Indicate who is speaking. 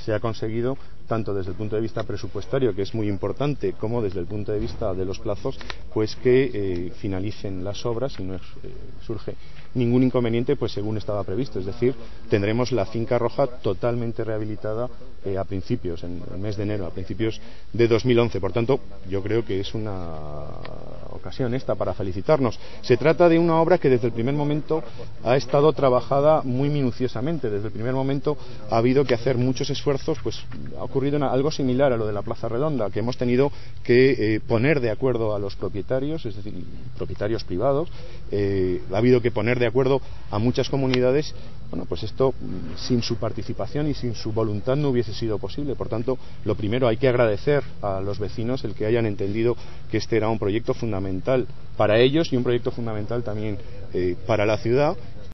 Speaker 1: se ha conseguido, tanto desde el punto de vista presupuestario, que es muy importante, como desde el punto de vista de los plazos, pues que finalicen las obras y no surge ningún inconveniente, pues según estaba previsto. Es decir, tendremos la Finca Roja totalmente rehabilitada a principios, en el mes de enero, a principios de 2011. Por tanto, yo creo que es una ocasión esta para felicitarnos. Se trata de una obra que desde el primer momento ha estado trabajada muy minuciosamente. Desde el primer momento ha habido que hacer muchos esfuerzos, pues ha ocurrido algo similar a lo de la Plaza Redonda, que hemos tenido que poner de acuerdo a los propietarios, es decir, propietarios privados, ha habido que poner de acuerdo a muchas comunidades. Bueno, pues esto sin su participación y sin su voluntad no hubiese sido posible. Por tanto, lo primero, hay que agradecer a los vecinos el que hayan entendido que este era un proyecto fundamental para ellos y un proyecto fundamental también para la ciudad,